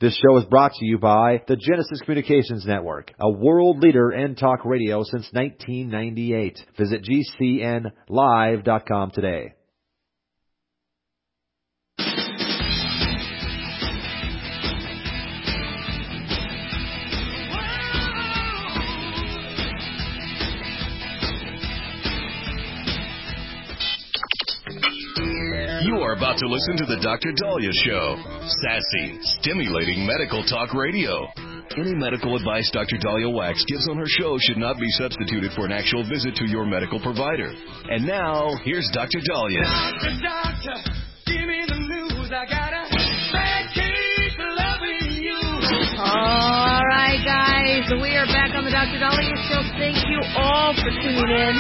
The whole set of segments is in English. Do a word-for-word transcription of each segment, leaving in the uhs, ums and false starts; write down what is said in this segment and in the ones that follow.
This show is brought to you by the Genesis Communications Network, a world leader in talk radio since nineteen ninety-eight. Visit G C N live dot com today. You are about to listen to the Doctor Dahlia Show. Sassy, stimulating medical talk radio. Any medical advice Doctor Dahlia Wax gives on her show should not be substituted for an actual visit to your medical provider. And now, here's Doctor Dahlia. Doctor, doctor, give me the news. I got a bad case of loving you. All right, guys. We are back on the Doctor Dahlia Show. Thank you all for tuning in.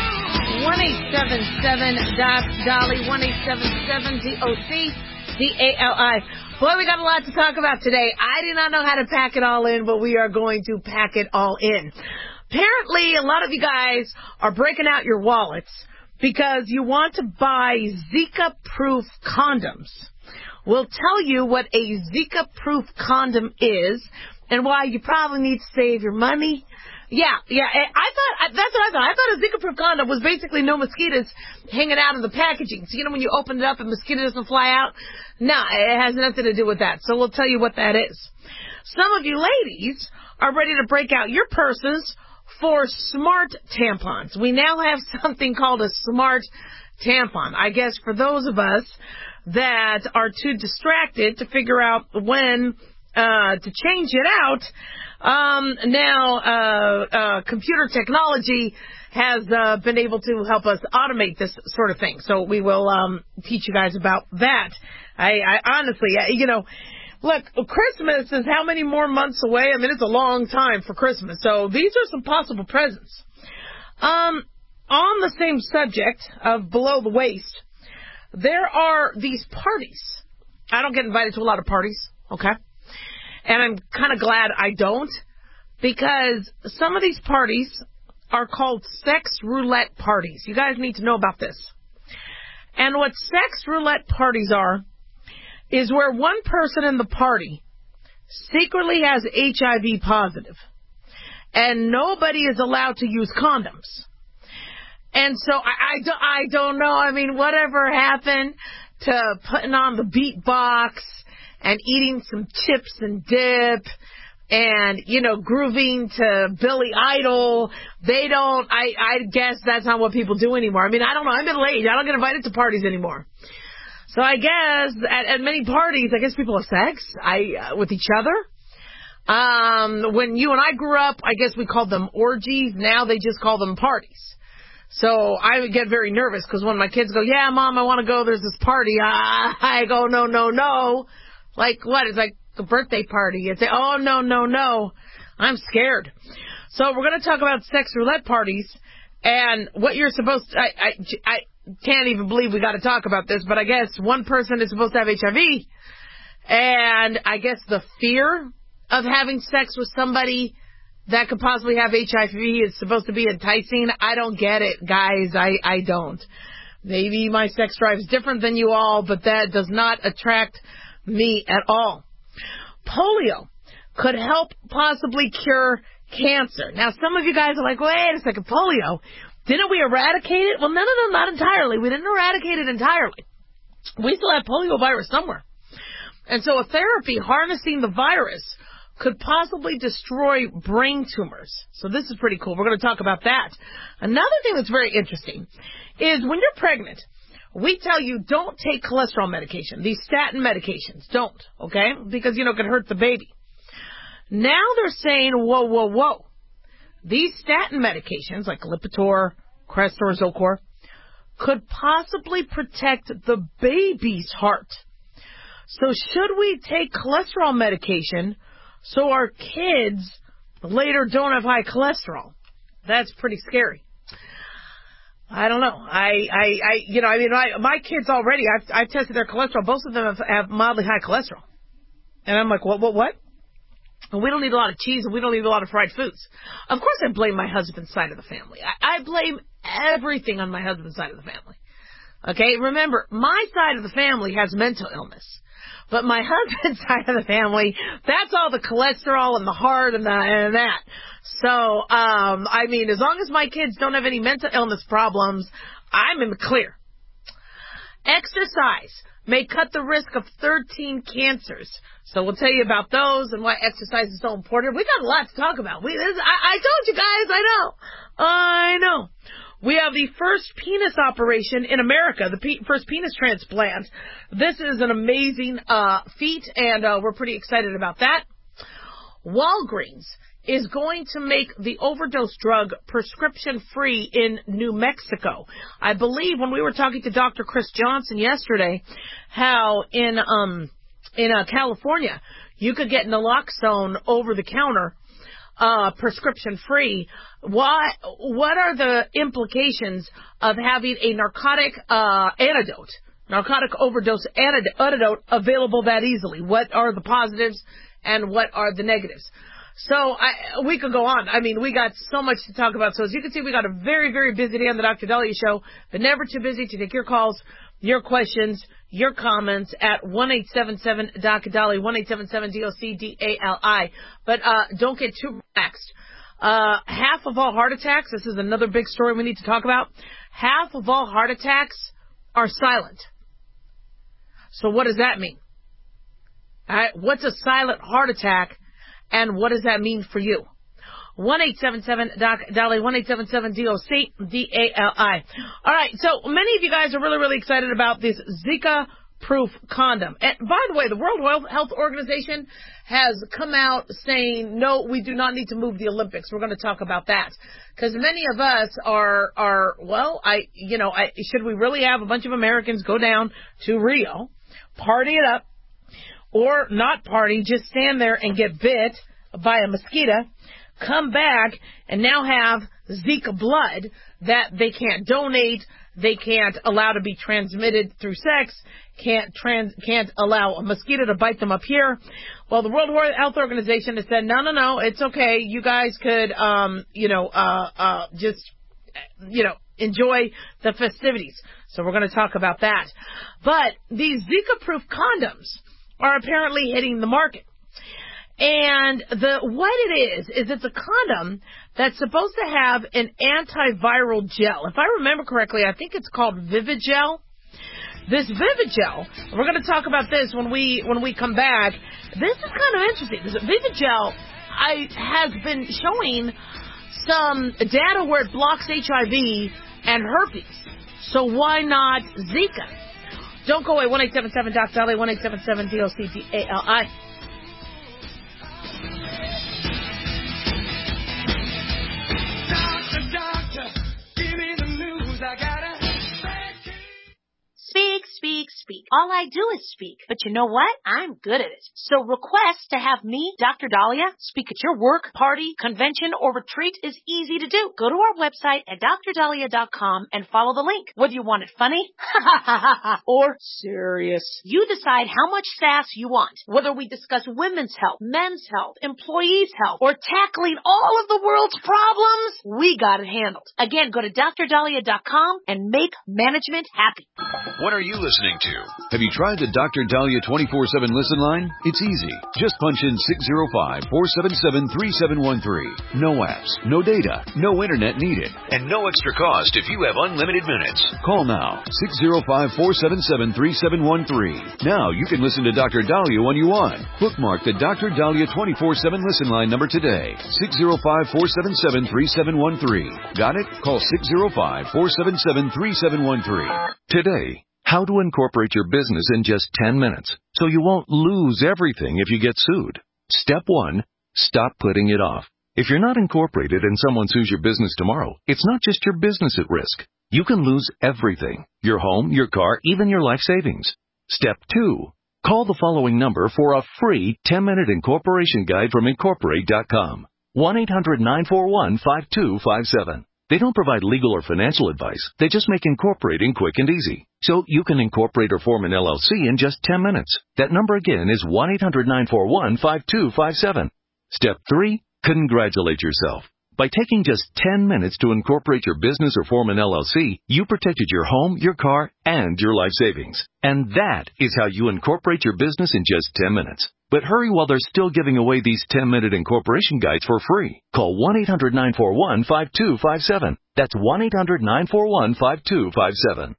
one eight seven seven D O C D A L I, one eight seven seven D O C D A L I. Boy, we got a lot to talk about today. I do not know how to pack it all in, but we are going to pack it all in. Apparently, a lot of you guys are breaking out your wallets because you want to buy Zika-proof condoms. We'll tell you what a Zika-proof condom is and why you probably need to save your money. Yeah, yeah, I thought, that's what I thought. I thought a Zika-proof condom was basically no mosquitoes hanging out in the packaging. So, you know, when you open it up and mosquito doesn't fly out? No, it has nothing to do with that. So we'll tell you what that is. Some of you ladies are ready to break out your purses for smart tampons. We now have something called a smart tampon. I guess for those of us that are too distracted to figure out when uh, to change it out, Um, now, uh, uh, computer technology has, uh, been able to help us automate this sort of thing. So we will, um, teach you guys about that. I, I honestly, you know, look, Christmas is how many more months away? I mean, it's a long time for Christmas. So these are some possible presents. Um, on the same subject of below the waist, there are these parties. I don't get invited to a lot of parties, okay? And I'm kind of glad I don't, because some of these parties are called sex roulette parties. You guys need to know about this. And what sex roulette parties are is where one person in the party secretly has H I V positive, and nobody is allowed to use condoms. And so I, I, do, I don't know. I mean, whatever happened to putting on the beatbox and eating some chips and dip and, you know, grooving to Billy Idol. They don't, I, I guess that's not what people do anymore. I mean, I don't know. I'm middle-aged. I don't get invited to parties anymore. So I guess at, at many parties, I guess people have sex I, uh, with each other. Um, when you and I grew up, I guess we called them orgies. Now they just call them parties. So I would get very nervous because when my kids go, yeah, Mom, I want to go. There's this party. I, I go, no, no, no. Like what? It's like a birthday party. You'd say, oh, no, no, no. I'm scared. So we're going to talk about sex roulette parties and what you're supposed to... I, I, I can't even believe we got to talk about this, but I guess one person is supposed to have H I V. And I guess the fear of having sex with somebody that could possibly have H I V is supposed to be enticing. I don't get it, guys. I, I don't. Maybe my sex drive is different than you all, but that does not attract me at all. Polio could help possibly cure cancer. Now, some of you guys are like, wait a second, polio, didn't we eradicate it? Well, none of them, not entirely. We didn't eradicate it entirely. We still have polio virus somewhere. And so a therapy harnessing the virus could possibly destroy brain tumors. So this is pretty cool. We're going to talk about that. Another thing that's very interesting is when you're pregnant, we tell you don't take cholesterol medication. These statin medications, don't, okay? Because, you know, it can hurt the baby. Now they're saying, whoa, whoa, whoa. These statin medications, like Lipitor, Crestor, Zocor, could possibly protect the baby's heart. So should we take cholesterol medication so our kids later don't have high cholesterol? That's pretty scary. I don't know. I, I, I you know, I mean, my, my kids already, I've, I've tested their cholesterol. Both of them have, have mildly high cholesterol. And I'm like, what, what, what? And we don't need a lot of cheese and we don't need a lot of fried foods. Of course I blame my husband's side of the family. I, I blame everything on my husband's side of the family. Okay? Remember, my side of the family has mental illness. But my husband's side of the family, that's all the cholesterol and the heart and, the, and that. So, um, I mean, as long as my kids don't have any mental illness problems, I'm in the clear. Exercise may cut the risk of thirteen cancers. So we'll tell you about those and why exercise is so important. We got a lot to talk about. We, this, I, I told you guys, I know. I know. We have the first penis operation in America, the pe- first penis transplant. This is an amazing uh, feat, and uh, we're pretty excited about that. Walgreens is going to make the overdose drug prescription-free in New Mexico. I believe when we were talking to Doctor Chris Johnson yesterday, how in um in uh, California you could get naloxone over the counter, uh, prescription-free. What what are the implications of having a narcotic uh, antidote, narcotic overdose antidote available that easily? What are the positives and what are the negatives? So I, we could go on. I mean, we got so much to talk about. So as you can see, we got a very, very busy day on the Doctor Dahlia Show, but never too busy to take your calls, your questions, your comments at one eight seven seven D O C D A L I, one eight seven seven D O C D A L I. But uh, don't get too relaxed. Uh, half of all heart attacks, this is another big story we need to talk about, half of all heart attacks are silent. So what does that mean? All right, what's a silent heart attack? And what does that mean for you? one eight seven seven D O C D A L I, one eight seven seven D O C D A L I. All right, so many of you guys are really, really excited about this Zika-proof condom. And by the way, the World Health Organization has come out saying, no, we do not need to move the Olympics. We're going to talk about that. Because many of us are, are well, I, you know, I, should we really have a bunch of Americans go down to Rio, party it up, or not party, just stand there and get bit by a mosquito, come back and now have Zika blood that they can't donate, they can't allow to be transmitted through sex, can't trans, can't allow a mosquito to bite them up here. Well, the World Health Organization has said, no, no, no, it's okay. You guys could, um, you know, uh, uh, just, you know, enjoy the festivities. So we're going to talk about that. But these Zika-proof condoms are apparently hitting the market. And the what it is, is it's a condom that's supposed to have an antiviral gel. If I remember correctly, I think it's called Vivigel. This Vivigel, we're going to talk about this when we when we come back. This is kind of interesting because Vivigel I, has been showing some data where it blocks H I V and herpes. So why not Zika? Don't go away. one eight seven seven D O C D A L I, one eight seven seven D O C D A L I. Doctor, doctor, give me the news. I got a Speak, speak, speak. All I do is speak. But you know what? I'm good at it. So request to have me, Doctor Dahlia, speak at your work, party, convention, or retreat is easy to do. Go to our website at dr dahlia dot com and follow the link. Whether you want it funny or serious, you decide how much sass you want. Whether we discuss women's health, men's health, employees' health, or tackling all of the world's problems, we got it handled. Again, go to dr dahlia dot com and make management happy. What are you listening to? Have you tried the Doctor Dahlia twenty-four seven listen line? It's easy. Just punch in six zero five, four seven seven, three seven one three. No apps, no data, no internet needed, and no extra cost if you have unlimited minutes. Call now, six zero five, four seven seven, three seven one three. Now you can listen to Doctor Dahlia when you want. Bookmark the Doctor Dahlia twenty-four seven listen line number today, six zero five, four seven seven, three seven one three. Got it? Call six zero five, four seven seven, three seven one three. Today. How to incorporate your business in just ten minutes so you won't lose everything if you get sued. Step one, stop putting it off. If you're not incorporated and someone sues your business tomorrow, it's not just your business at risk. You can lose everything, your home, your car, even your life savings. Step two, call the following number for a free ten-minute incorporation guide from incorporate dot com. one eight hundred, nine four one, five two five seven. They don't provide legal or financial advice. They just make incorporating quick and easy. So you can incorporate or form an L L C in just ten minutes. That number again is one eight hundred, nine four one, five two five seven. Step three, congratulate yourself. By taking just ten minutes to incorporate your business or form an L L C, you protected your home, your car, and your life savings. And that is how you incorporate your business in just ten minutes. But hurry while they're still giving away these ten-minute incorporation guides for free. Call one eight hundred nine four one five two five seven. That's one eight hundred nine four one five two five seven.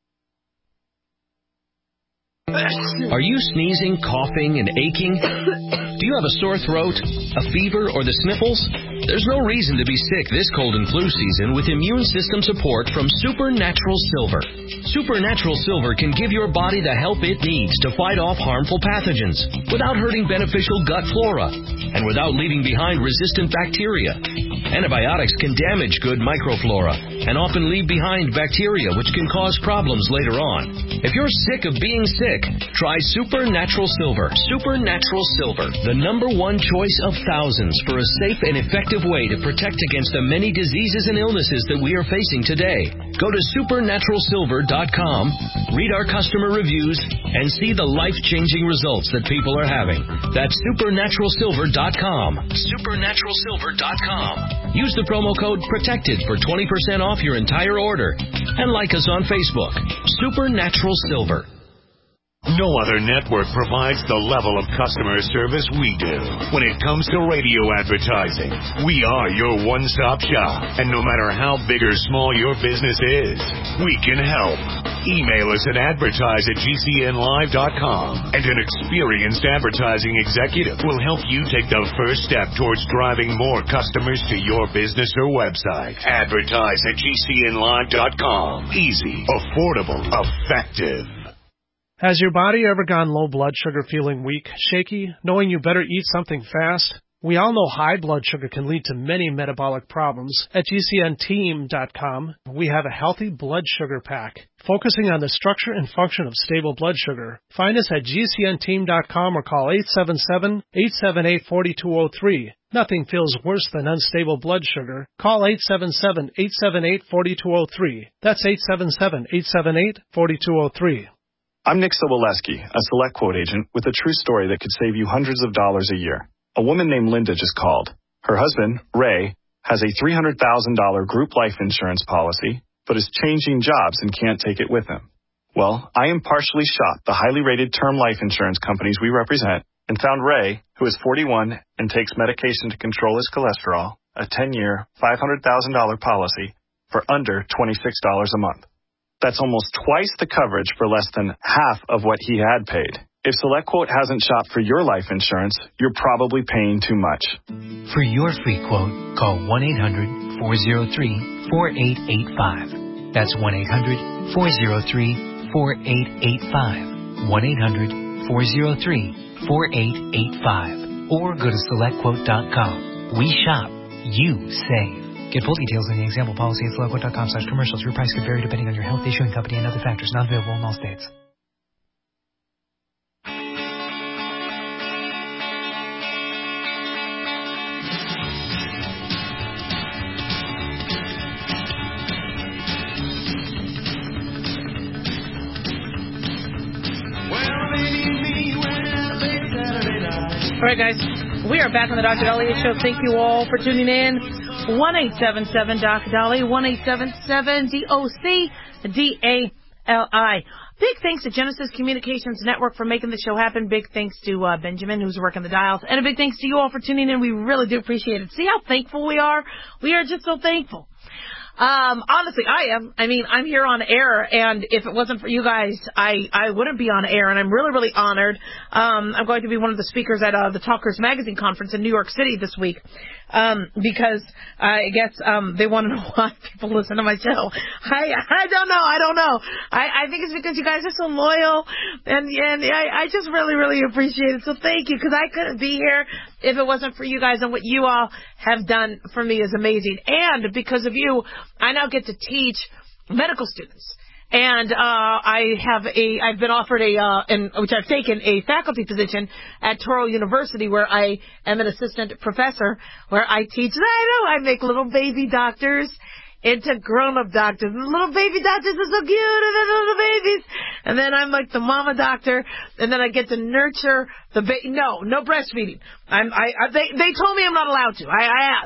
Are you sneezing, coughing, and aching? Do you have a sore throat, a fever, or the sniffles? There's no reason to be sick this cold and flu season with immune system support from Supernatural Silver. Supernatural Silver can give your body the help it needs to fight off harmful pathogens without hurting beneficial gut flora and without leaving behind resistant bacteria. Antibiotics can damage good microflora and often leave behind bacteria which can cause problems later on. If you're sick of being sick, try Supernatural Silver. Supernatural Silver, the number one choice of thousands for a safe and effective way to protect against the many diseases and illnesses that we are facing today. Go to supernatural silver dot com, read our customer reviews, and see the life-changing results that people are having. That's supernatural silver dot com. supernatural silver dot com. Use the promo code PROTECTED for twenty percent off your entire order. And like us on Facebook. Supernatural Silver. No other network provides the level of customer service we do. When it comes to radio advertising, we are your one-stop shop. And no matter how big or small your business is, we can help. Email us at advertise at G C N live dot com, and an experienced advertising executive will help you take the first step towards driving more customers to your business or website. Advertise at G C N live dot com. Easy, affordable, effective. Has your body ever gone low blood sugar, feeling weak, shaky, knowing you better eat something fast? We all know high blood sugar can lead to many metabolic problems. At G C N team dot com, we have a healthy blood sugar pack, focusing on the structure and function of stable blood sugar. Find us at G C N team dot com or call eight seven seven, eight seven eight, four two zero three. Nothing feels worse than unstable blood sugar. Call eight seven seven, eight seven eight, four two zero three. That's eight seven seven, eight seven eight, four two zero three. I'm Nick Soboleski, a Select Quote agent with a true story that could save you hundreds of dollars a year. A woman named Linda just called. Her husband, Ray, has a three hundred thousand dollars group life insurance policy, but is changing jobs and can't take it with him. Well, I impartially shopped the highly rated term life insurance companies we represent and found Ray, who is forty-one and takes medication to control his cholesterol, a ten-year, five hundred thousand dollars policy for under twenty-six dollars a month. That's almost twice the coverage for less than half of what he had paid. If SelectQuote hasn't shopped for your life insurance, you're probably paying too much. For your free quote, call one eight hundred, four oh three, four eight eight five. That's one eight hundred, four oh three, four eight eight five. one eight hundred, four oh three, four eight eight five. Or go to select quote dot com. We shop. You save. Get full details on the example policy at select quote dot com slash commercials. Your price could vary depending on your health, issuing company, and other factors. Not available in all states. All right, guys. We are back on the Doctor Dahlia Show. Thank you all for tuning in. one eight seven seven D O C Dali, one eight seven seven D O C D A L I. Big thanks to Genesis Communications Network for making the show happen. Big thanks to uh, Benjamin, who's working the dials. And a big thanks to you all for tuning in. We really do appreciate it. See how thankful we are? We are just so thankful. Um, honestly, I am. I mean, I'm here on air, and if it wasn't for you guys, I, I wouldn't be on air, and I'm really, really honored. Um, I'm going to be one of the speakers at uh, the Talkers Magazine Conference in New York City this week, um, because I guess um, they want to know why people listen to my show. I I don't know. I don't know. I, I think it's because you guys are so loyal, and, and I, I just really, really appreciate it. So thank you, because I couldn't be here if it wasn't for you guys, and what you all have done for me is amazing. And because of you, I now get to teach medical students. And uh, I have a, I've been offered a, uh, in, which I've taken a faculty position at Touro University, where I am an assistant professor, where I teach. I know I make little baby doctors into grown-up doctors. The little baby doctors are so cute, and the little babies. And then I'm like the mama doctor, and then I get to nurture the baby. No, no breastfeeding. I'm, I, I, they, they told me I'm not allowed to. I, I asked.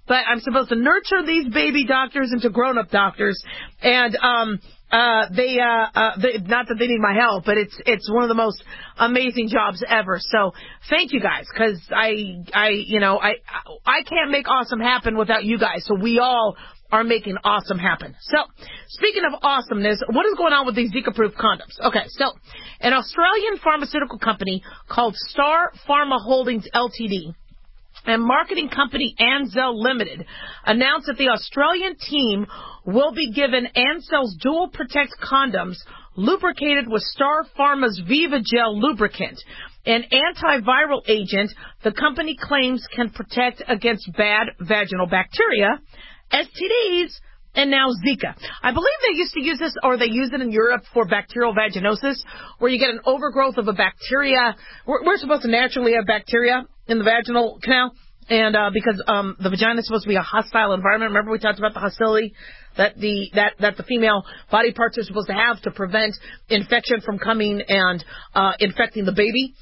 but I'm supposed to nurture these baby doctors into grown-up doctors. And um, uh, they, uh, uh, they, not that they need my help, but it's it's one of the most amazing jobs ever. So thank you guys, because I, I, you know, I, I can't make awesome happen without you guys. So we all are making awesome happen. So, speaking of awesomeness, what is going on with these Zika-proof condoms? Okay, so an Australian pharmaceutical company called Star Pharma Holdings Limited and marketing company Ansell Limited announced that the Australian team will be given Ansell's Dual Protect condoms lubricated with Star Pharma's Viva Gel lubricant, an antiviral agent the company claims can protect against bad vaginal bacteria, S T Ds, and now Zika. I believe they used to use this, or they use it in Europe for bacterial vaginosis, where you get an overgrowth of a bacteria. We're, we're supposed to naturally have bacteria in the vaginal canal, and uh, because um, the vagina is supposed to be a hostile environment. Remember we talked about the hostility that the that, that the female body parts are supposed to have to prevent infection from coming and uh, infecting the baby.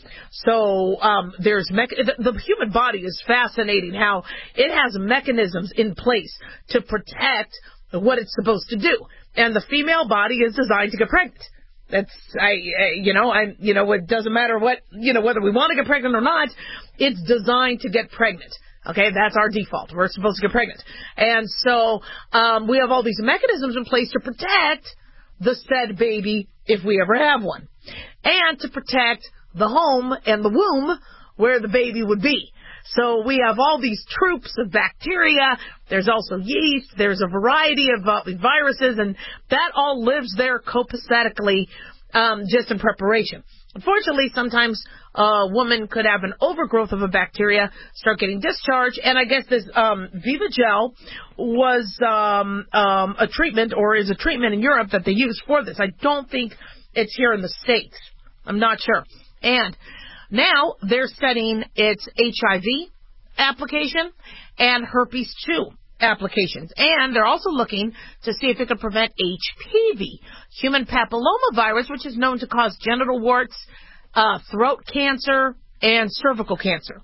So um, there's mech- the, the human body is fascinating how it has mechanisms in place to protect what it's supposed to do, and the female body is designed to get pregnant. That's I, I you know I you know it doesn't matter what you know whether we want to get pregnant or not. It's designed to get pregnant. Okay, that's our default. We're supposed to get pregnant. And so um, we have all these mechanisms in place to protect the said baby if we ever have one, and to protect the home and the womb where the baby would be. So we have all these troops of bacteria. There's also yeast. There's a variety of uh, viruses, and that all lives there copacetically um, just in preparation. Unfortunately, sometimes a woman could have an overgrowth of a bacteria, start getting discharged, and I guess this um, Viva Gel was um, um, a treatment, or is a treatment in Europe that they use for this. I don't think it's here in the States. I'm not sure. And now they're setting its H I V application and herpes two applications. And they're also looking to see if it could prevent H P V, human papillomavirus, which is known to cause genital warts, uh, throat cancer, and cervical cancer.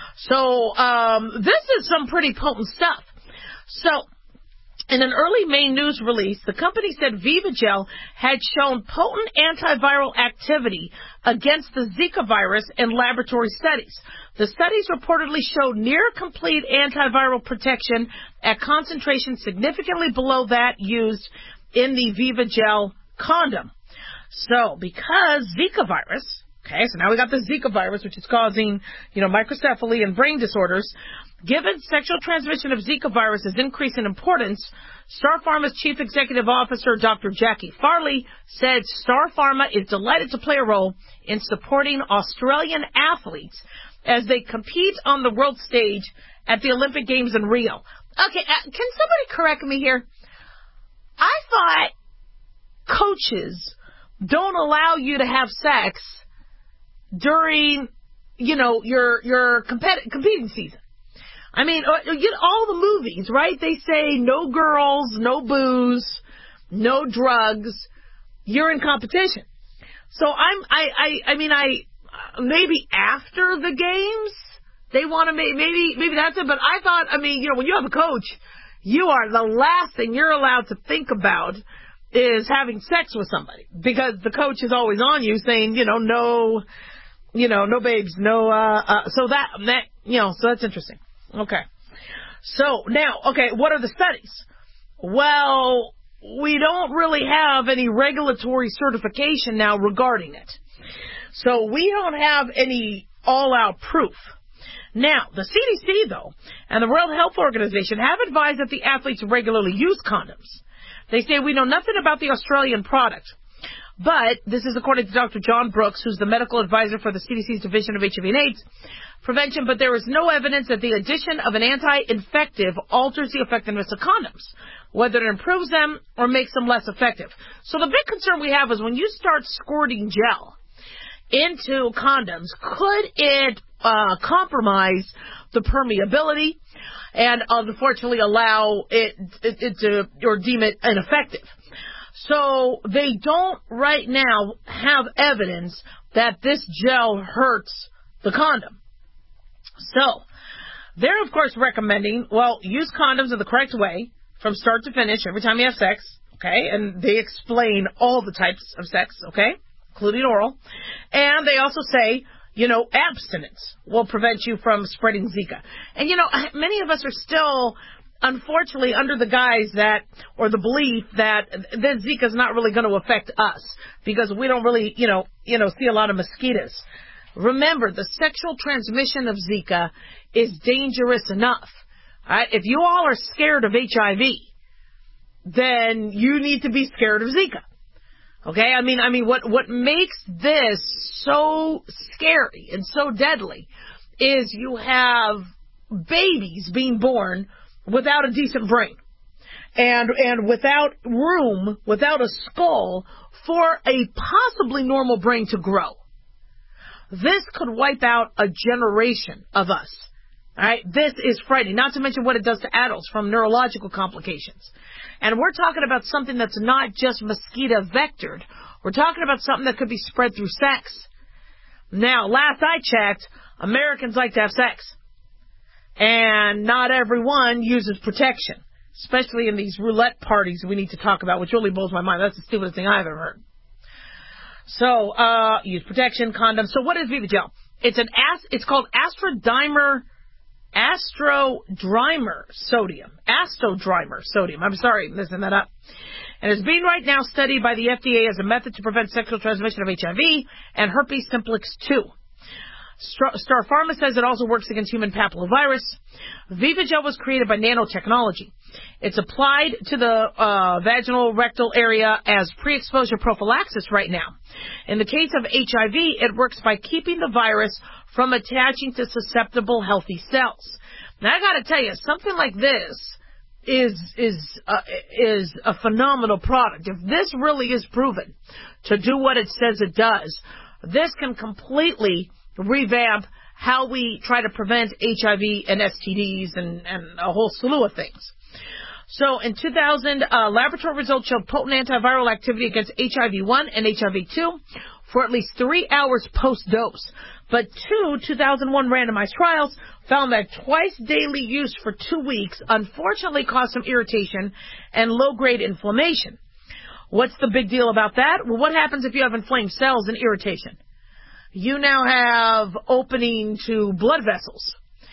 So um, this is some pretty potent stuff. So in an early May news release, the company said Viva Gel had shown potent antiviral activity against the Zika virus in laboratory studies. The studies reportedly showed near-complete antiviral protection at concentrations significantly below that used in the Viva Gel condom. So, because Zika virus, okay, so now we got the Zika virus, which is causing, you know, microcephaly and brain disorders. Given sexual transmission of Zika virus is increasing importance, Star Pharma's Chief Executive Officer, Doctor Jackie Farley, said Star Pharma is delighted to play a role in supporting Australian athletes as they compete on the world stage at the Olympic Games in Rio. Okay, uh, can somebody correct me here? I thought coaches don't allow you to have sex during, you know, your your compet- competing season. I mean, you get all the movies, right? They say no girls, no booze, no drugs. You're in competition. So I'm, I, I, I mean, I maybe after the games they want to make maybe maybe that's it. But I thought, I mean, you know, when you have a coach, you are the last thing you're allowed to think about is having sex with somebody, because the coach is always on you saying, you know, no, you know, no babes, no. Uh, uh, so that that you know, so that's interesting. Okay. So now, okay, what are the studies? Well, we don't really have any regulatory certification now regarding it. So we don't have any all-out proof. Now, the C D C, though, and the World Health Organization have advised that the athletes regularly use condoms. They say we know nothing about the Australian product. But this is according to Doctor John Brooks, who's the medical advisor for the C D C's Division of H I V and AIDS Prevention, but there is no evidence that the addition of an anti-infective alters the effectiveness of condoms, whether it improves them or makes them less effective. So the big concern we have is when you start squirting gel into condoms, could it uh, compromise the permeability and unfortunately allow it, it, it to, or deem it ineffective? So they don't right now have evidence that this gel hurts the condom. So They're, of course, recommending, well, use condoms in the correct way from start to finish every time you have sex, okay? And they explain all the types of sex, okay, including oral. And they also say, you know, abstinence will prevent you from spreading Zika. And, you know, many of us are still, unfortunately, under the guise that, or the belief that this Zika is not really going to affect us because we don't really, you know, you know, see a lot of mosquitoes. Remember, the sexual transmission of Zika is dangerous enough. All right? If you all are scared of H I V, then you need to be scared of Zika. Okay? I mean, I mean, what, what makes this so scary and so deadly is you have babies being born without a decent brain and, and without room, without a skull for a possibly normal brain to grow. This could wipe out a generation of us. All right, this is frightening, not to mention what it does to adults from neurological complications. And we're talking about something that's not just mosquito vectored. We're talking about something that could be spread through sex. Now, last I checked, Americans like to have sex. And not everyone uses protection, especially in these roulette parties we need to talk about, which really blows my mind. That's the stupidest thing I've ever heard. So, uh, use protection, condoms. So what is Vivigel? It's an as, it's called Astrodrimer, Astrodrimer sodium. Astrodrimer sodium. I'm sorry, I'm messing that up. And it's being right now studied by the F D A as a method to prevent sexual transmission of H I V and herpes simplex two. Star Pharma says it also works against human papillovirus. Vivigel was created by nanotechnology. It's applied to the uh, vaginal rectal area as pre-exposure prophylaxis right now. In the case of H I V, it works by keeping the virus from attaching to susceptible healthy cells. Now, I got to tell you, something like this is is uh, is a phenomenal product. If this really is proven to do what it says it does, this can completely revamp how we try to prevent H I V and S T Ds and, and a whole slew of things. So in two thousand, uh, laboratory results showed potent antiviral activity against H I V one and H I V two for at least three hours post-dose. But two two thousand one randomized trials found that twice daily use for two weeks unfortunately caused some irritation and low-grade inflammation. What's the big deal about that? Well, what happens if you have inflamed cells and irritation? You now have opening to blood vessels.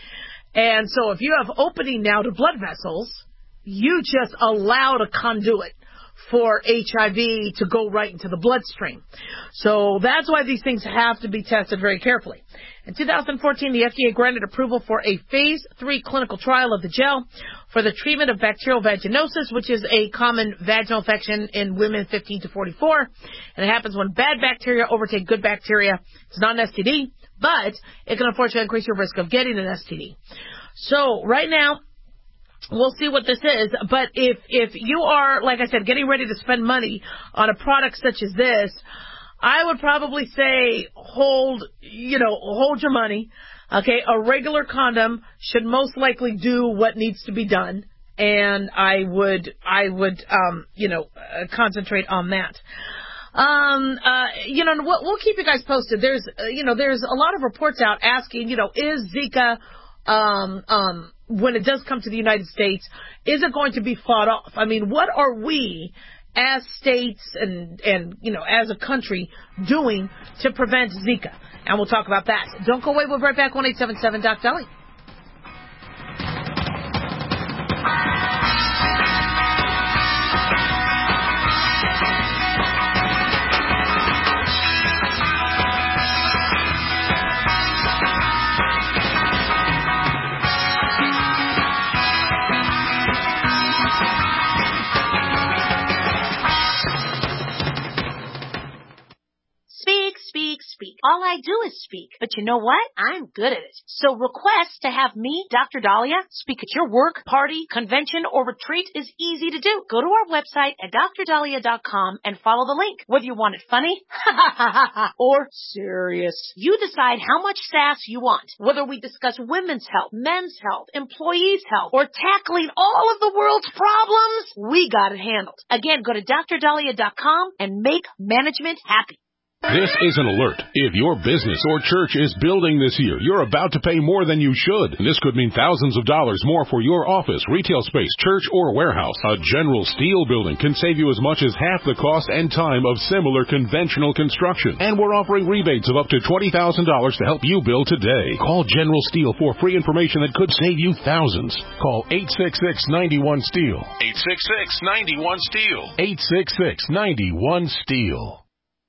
And so if you have opening now to blood vessels, you just allowed a conduit for H I V to go right into the bloodstream. So that's why these things have to be tested very carefully. In two thousand fourteen, the F D A granted approval for a phase three clinical trial of the gel for the treatment of bacterial vaginosis, which is a common vaginal infection in women fifteen to forty-four. And it happens when bad bacteria overtake good bacteria. It's not an S T D, but it can unfortunately increase your risk of getting an S T D. So right now, we'll see what this is, but if if you are, like I said, getting ready to spend money on a product such as this, I would probably say hold, you know, hold your money. Okay, a regular condom should most likely do what needs to be done, and I would, I would, um, you know, uh, concentrate on that. Um, uh, you know, we'll, we'll keep you guys posted. There's, uh, you know, there's a lot of reports out asking, you know, is Zika, um, um, when it does come to the United States, is it going to be fought off? I mean, what are we as states and, and, you know, as a country doing to prevent Zika? And we'll talk about that. Don't go away. We'll be right back. one eight seven seven Doc Dolly. Speak. All I do is speak. But you know what? I'm good at it. So request to have me, Doctor Dahlia, speak at your work, party, convention, or retreat is easy to do. Go to our website at dr dahlia dot com and follow the link. Whether you want it funny or serious, you decide how much sass you want. Whether we discuss women's health, men's health, employees' health, or tackling all of the world's problems, we got it handled. Again, go to dr dahlia dot com and make management happy. This is an alert. If your business or church is building this year, you're about to pay more than you should. This could mean thousands of dollars more for your office, retail space, church, or warehouse. A General Steel building can save you as much as half the cost and time of similar conventional construction. And we're offering rebates of up to twenty thousand dollars to help you build today. Call General Steel for free information that could save you thousands. Call eight six six, nine one, STEEL. eight six six, nine one, STEEL. eight six six, nine one, STEEL.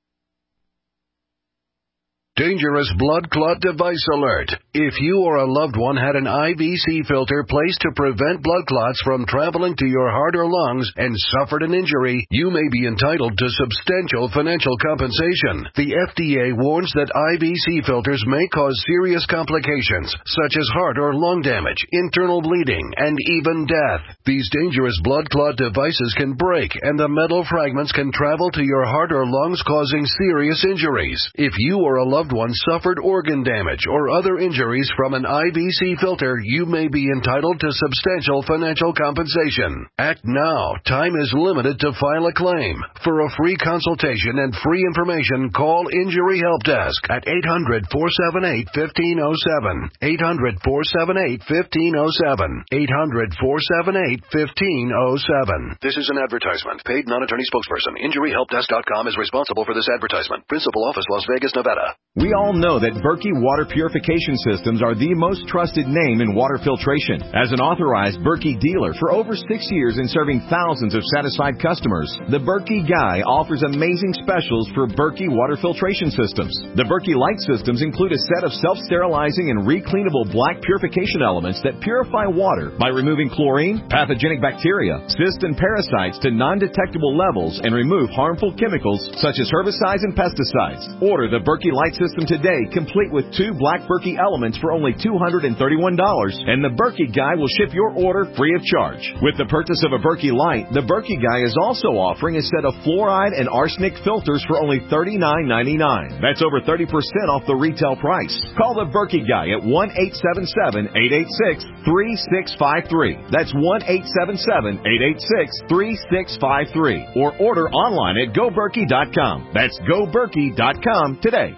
Dangerous blood clot device alert. If you or a loved one had an I V C filter placed to prevent blood clots from traveling to your heart or lungs and suffered an injury, you may be entitled to substantial financial compensation. The F D A warns that I V C filters may cause serious complications, such as heart or lung damage, internal bleeding, and even death. These dangerous blood clot devices can break, and the metal fragments can travel to your heart or lungs, causing serious injuries. If you or a loved one suffered organ damage or other injuries from an I V C filter, you may be entitled to substantial financial compensation. Act now. Time is limited to file a claim. For a free consultation and free information, call Injury Help Desk at eight hundred, four seven eight, one five zero seven. eight hundred, four seven eight, one five zero seven. eight hundred, four seven eight, one five zero seven. This is an advertisement. Paid non-attorney spokesperson. Injury Help Desk dot com is responsible for this advertisement. Principal office, Las Vegas, Nevada. We all know that Berkey Water Purification Systems are the most trusted name in water filtration. As an authorized Berkey dealer for over six years and serving thousands of satisfied customers, the Berkey Guy offers amazing specials for Berkey Water Filtration Systems. The Berkey Light Systems include a set of self-sterilizing and recleanable black purification elements that purify water by removing chlorine, pathogenic bacteria, cysts, and parasites to non-detectable levels and remove harmful chemicals such as herbicides and pesticides. Order the Berkey Light System today, complete with two black Berkey elements for only two hundred thirty-one dollars, and the Berkey Guy will ship your order free of charge. With the purchase of a Berkey Light, the Berkey Guy is also offering a set of fluoride and arsenic filters for only thirty-nine ninety-nine. That's over thirty percent off the retail price. Call the Berkey Guy at one eight seven seven, eight eight six, three six five three. That's one eight seven seven, eight eight six, three six five three. Or order online at go berkey dot com. That's go berkey dot com today.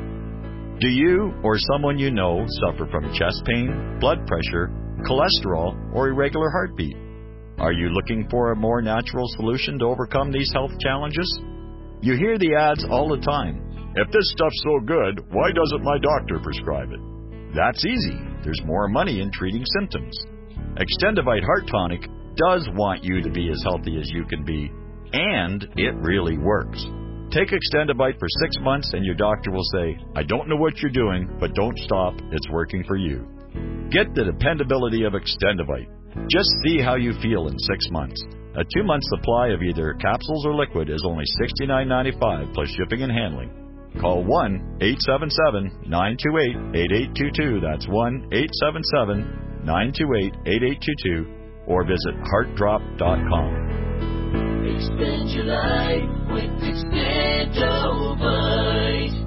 Do you or someone you know suffer from chest pain, blood pressure, cholesterol, or irregular heartbeat? Are you looking for a more natural solution to overcome these health challenges? You hear the ads all the time. If this stuff's so good, why doesn't my doctor prescribe it? That's easy. There's more money in treating symptoms. Extendivite Heart Tonic does want you to be as healthy as you can be, and it really works. Take Extendivite for six months and your doctor will say, I don't know what you're doing, but don't stop. It's working for you. Get the dependability of Extendivite. Just see how you feel in six months. A two-month supply of either capsules or liquid is only sixty-nine ninety-five plus shipping and handling. Call one eight seven seven, nine two eight, eight eight two two. That's one eight seven seven, nine two eight, eight eight two two. Or visit heart drop dot com. Extend your life with Extendovite.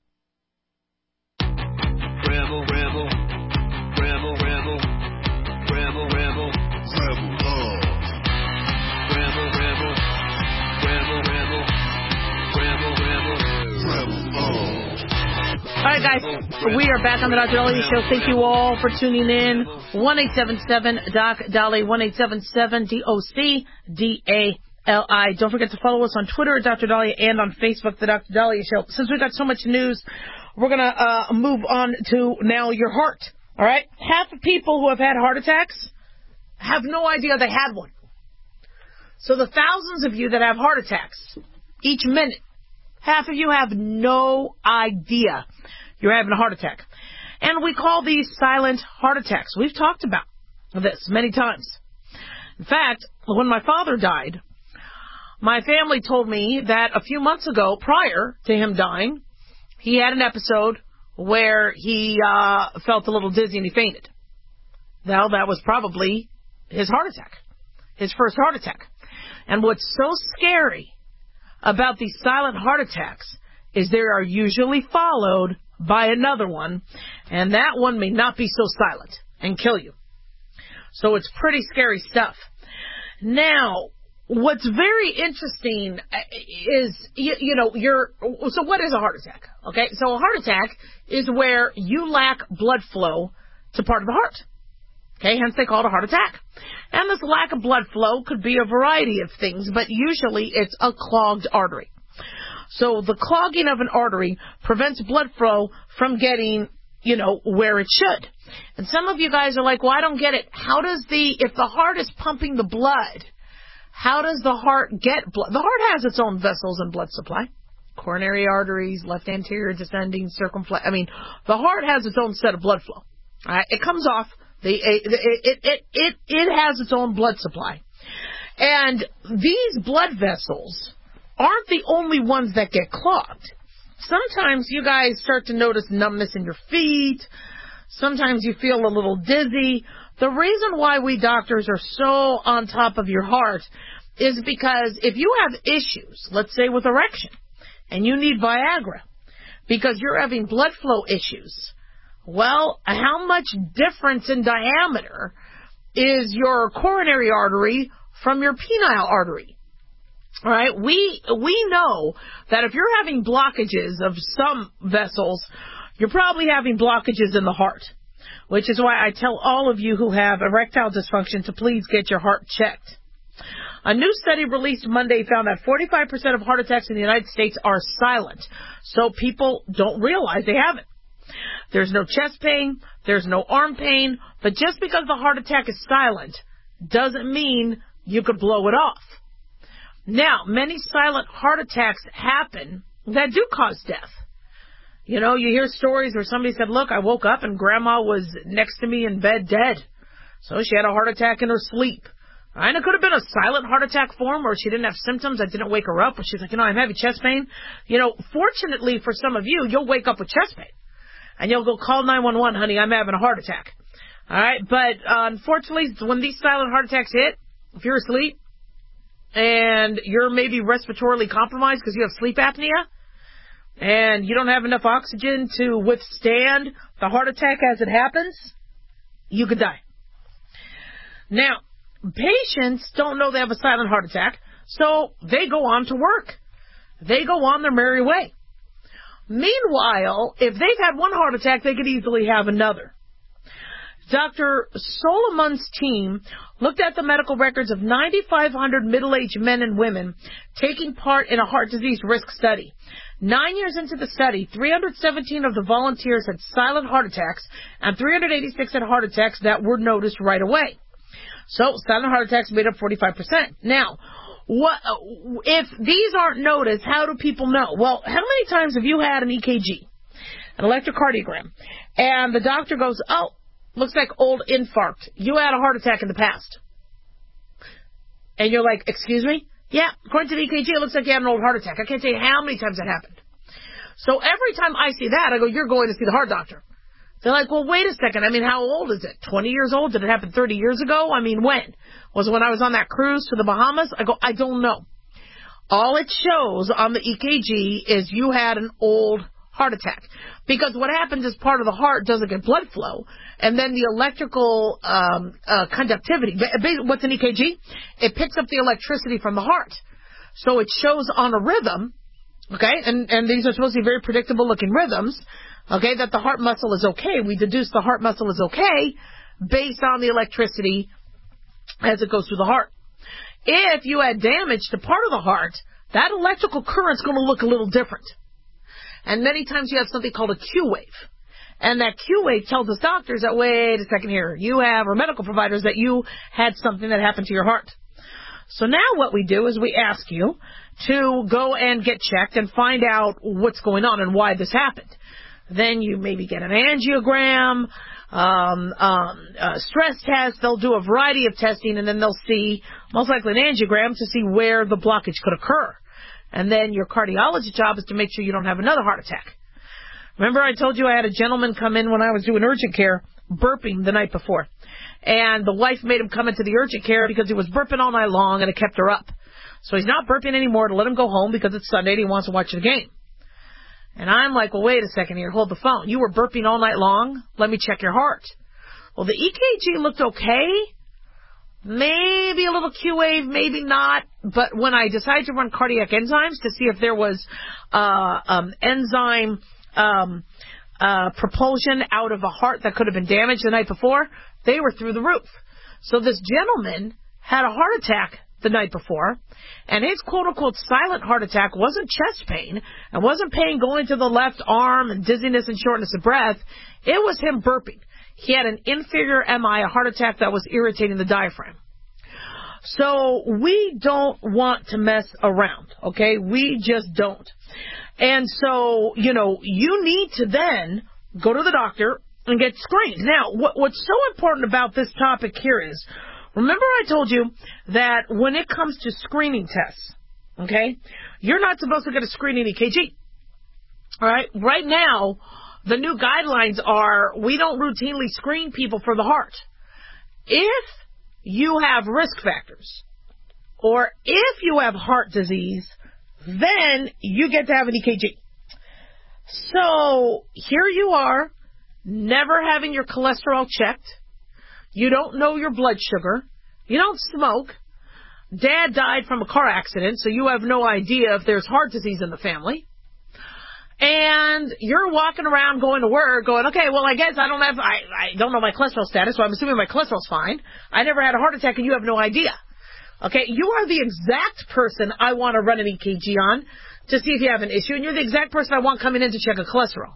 Rebel, rebel, rebel, rebel, rebel, rebel, rebel love. Rebel, rebel, rebel, rebel, rebel, rebel, rebel love. All right, guys, we are back on the Doctor Dolly Show. Thank you all for tuning in. one eight seven seven, D O C, Dolly, one eight seven seven, D O C, D A L I. Don't forget to follow us on Twitter at Doctor Dahlia and on Facebook, The Doctor Dahlia Show. Since we've got so much news, we're going to uh, move on to now your heart. All right? Half the people who have had heart attacks have no idea they had one. So the thousands of you that have heart attacks each minute, half of you have no idea you're having a heart attack. And we call these silent heart attacks. We've talked about this many times. In fact, when my father died, my family told me that a few months ago, prior to him dying, he had an episode where he uh, felt a little dizzy and he fainted. Well, that was probably his heart attack, his first heart attack. And what's so scary about these silent heart attacks is they are usually followed by another one, and that one may not be so silent and kill you. So it's pretty scary stuff. Now, what's very interesting is, you, you know, you're, so what is a heart attack? Okay, so a heart attack is where you lack blood flow to part of the heart. Okay, hence they call it a heart attack. And this lack of blood flow could be a variety of things, but usually it's a clogged artery. So the clogging of an artery prevents blood flow from getting, you know, where it should. And some of you guys are like, well, I don't get it. How does the, if the heart is pumping the blood, how does the heart get blood? The heart has its own vessels and blood supply. Coronary arteries, left anterior descending, circumflex. I mean, the heart has its own set of blood flow. All right? It comes off. The, it, it, it, it, it has its own blood supply. And these blood vessels aren't the only ones that get clogged. Sometimes you guys start to notice numbness in your feet. Sometimes you feel a little dizzy. The reason why we doctors are so on top of your heart is because if you have issues, let's say with erection, and you need Viagra because you're having blood flow issues, well, how much difference in diameter is your coronary artery from your penile artery? All right, we we know that if you're having blockages of some vessels, you're probably having blockages in the heart, which is why I tell all of you who have erectile dysfunction to please get your heart checked. A new study released Monday found that forty-five percent of heart attacks in the United States are silent, so people don't realize they have it. There's no chest pain, there's no arm pain, but just because the heart attack is silent doesn't mean you could blow it off. Now, many silent heart attacks happen that do cause death. You know, you hear stories where somebody said, look, I woke up and grandma was next to me in bed dead. So she had a heart attack in her sleep. And it could have been a silent heart attack form where she didn't have symptoms. I didn't wake her up. But she's like, you know, I'm having chest pain. You know, fortunately for some of you, you'll wake up with chest pain. And you'll go call nine one one, honey, I'm having a heart attack. All right. But uh, unfortunately, when these silent heart attacks hit, if you're asleep and you're maybe respiratorily compromised because you have sleep apnea and you don't have enough oxygen to withstand the heart attack as it happens, you could die. Now, patients don't know they have a silent heart attack, so they go on to work. They go on their merry way. Meanwhile, if they've had one heart attack, they could easily have another. Doctor Solomon's team looked at the medical records of nine thousand five hundred middle-aged men and women taking part in a heart disease risk study. Nine years into the study, three hundred seventeen of the volunteers had silent heart attacks, and three hundred eighty-six had heart attacks that were noticed right away. So, silent heart attacks made up forty-five percent. Now, what if these aren't noticed, how do people know? Well, how many times have you had an E K G, an electrocardiogram, and the doctor goes, oh, looks like old infarct. You had a heart attack in the past. And you're like, excuse me? Yeah, according to the E K G, it looks like you had an old heart attack. I can't tell you how many times that happened. So every time I see that, I go, you're going to see the heart doctor. They're like, well, wait a second. I mean, how old is it? twenty years old? Did it happen thirty years ago? I mean, when? Was it when I was on that cruise to the Bahamas? I go, I don't know. All it shows on the E K G is you had an old heart attack. Because what happens is part of the heart doesn't get blood flow, and then the electrical um, uh, conductivity. What's an E K G? It picks up the electricity from the heart. So it shows on a rhythm, okay, and, and these are supposed to be very predictable-looking rhythms, okay, that the heart muscle is okay. We deduce the heart muscle is okay based on the electricity as it goes through the heart. If you had damage to part of the heart, that electrical current's going to look a little different. And many times you have something called a Q wave. And that Q wave tells us doctors that, wait a second here, you have, or medical providers, that you had something that happened to your heart. So now what we do is we ask you to go and get checked and find out what's going on and why this happened. Then you maybe get an angiogram, um, um, a stress test. They'll do a variety of testing, and then they'll see, most likely an angiogram, to see where the blockage could occur. And then your cardiology job is to make sure you don't have another heart attack. Remember I told you I had a gentleman come in when I was doing urgent care, burping the night before. And the wife made him come into the urgent care because he was burping all night long and it kept her up. So he's not burping anymore to let him go home because it's Sunday and he wants to watch the game. And I'm like, well, wait a second here, hold the phone. You were burping all night long? Let me check your heart. Well, the E K G looked okay, maybe a little Q-wave, maybe not. But when I decided to run cardiac enzymes to see if there was uh, um, enzyme um, uh, propulsion out of a heart that could have been damaged the night before, they were through the roof. So this gentleman had a heart attack the night before, and his quote-unquote silent heart attack wasn't chest pain, and wasn't pain going to the left arm and dizziness and shortness of breath. It was him burping. He had an inferior M I, a heart attack that was irritating the diaphragm. So we don't want to mess around, okay? We just don't. And so, you know, you need to then go to the doctor and get screened. Now, what, what's so important about this topic here is, remember I told you that when it comes to screening tests, okay, you're not supposed to get a screening E K G. All right? Right now, the new guidelines are we don't routinely screen people for the heart. If you have risk factors, or if you have heart disease, then you get to have an E K G. So here you are, never having your cholesterol checked. You don't know your blood sugar. You don't smoke. Dad died from a car accident, so you have no idea if there's heart disease in the family. And you're walking around going to work going, okay, well, I guess I don't have, I, I don't know my cholesterol status, so I'm assuming my cholesterol's fine. I never had a heart attack and you have no idea. Okay, you are the exact person I want to run an E K G on to see if you have an issue, and you're the exact person I want coming in to check a cholesterol.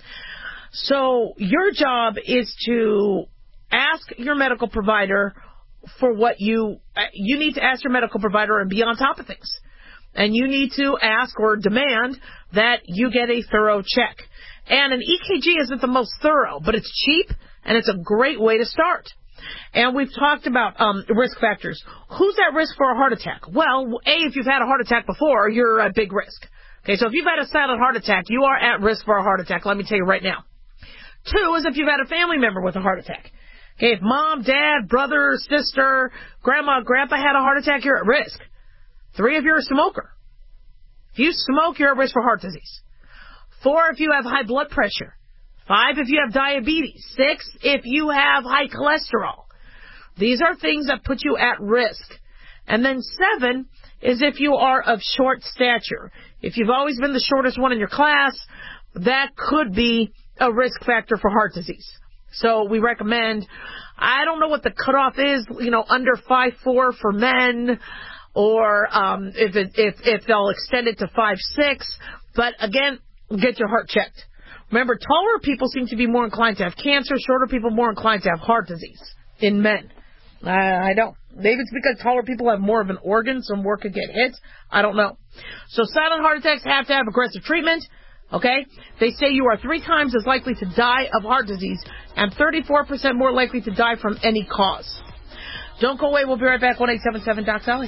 So your job is to ask your medical provider for what you, you need to ask your medical provider and be on top of things. And you need to ask or demand that you get a thorough check. And an E K G isn't the most thorough, but it's cheap and it's a great way to start. And we've talked about um, risk factors. Who's at risk for a heart attack? Well, A, if you've had a heart attack before, you're at big risk. Okay, so if you've had a silent heart attack, you are at risk for a heart attack. Let me tell you right now. Two is if you've had a family member with a heart attack. Okay, if mom, dad, brother, sister, grandma, grandpa had a heart attack, you're at risk. Three, if you're a smoker. If you smoke, you're at risk for heart disease. Four, if you have high blood pressure. Five, if you have diabetes. Six, if you have high cholesterol. These are things that put you at risk. And then seven is if you are of short stature. If you've always been the shortest one in your class, that could be a risk factor for heart disease. So we recommend, I don't know what the cutoff is, you know, under five foot four for men, or um, if, it, if if they'll extend it to five foot six. But again, get your heart checked. Remember, taller people seem to be more inclined to have cancer, shorter people more inclined to have heart disease in men. I, I don't. Maybe it's because taller people have more of an organ, so more could get hit. I don't know. So silent heart attacks have to have aggressive treatment. Okay? They say you are three times as likely to die of heart disease and thirty-four percent more likely to die from any cause. Don't go away. We'll be right back. one eight seven seven Doc Sally.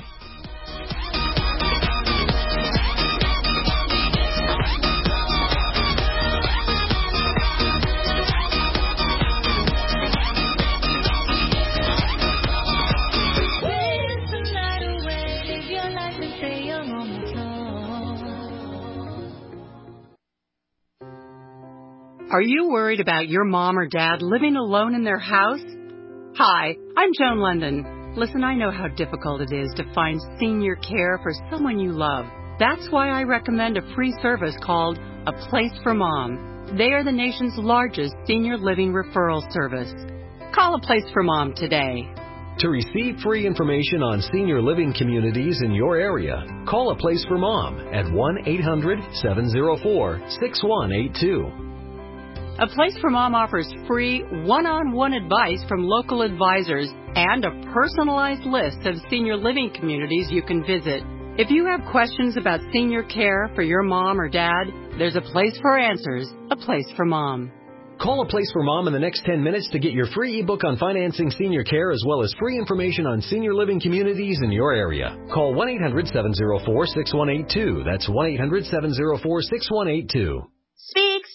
Are you worried about your mom or dad living alone in their house? Hi, I'm Joan London. Listen, I know how difficult it is to find senior care for someone you love. That's why I recommend a free service called A Place for Mom. They are the nation's largest senior living referral service. Call A Place for Mom today. To receive free information on senior living communities in your area, call A Place for Mom at one eight hundred seven oh four six one eight two. A Place for Mom offers free one-on-one advice from local advisors and a personalized list of senior living communities you can visit. If you have questions about senior care for your mom or dad, there's a place for answers, A Place for Mom. Call A Place for Mom in the next ten minutes to get your free ebook on financing senior care as well as free information on senior living communities in your area. Call one eight hundred seven oh four six one eight two. That's one eight hundred seven oh four six one eight two. Speak, speak,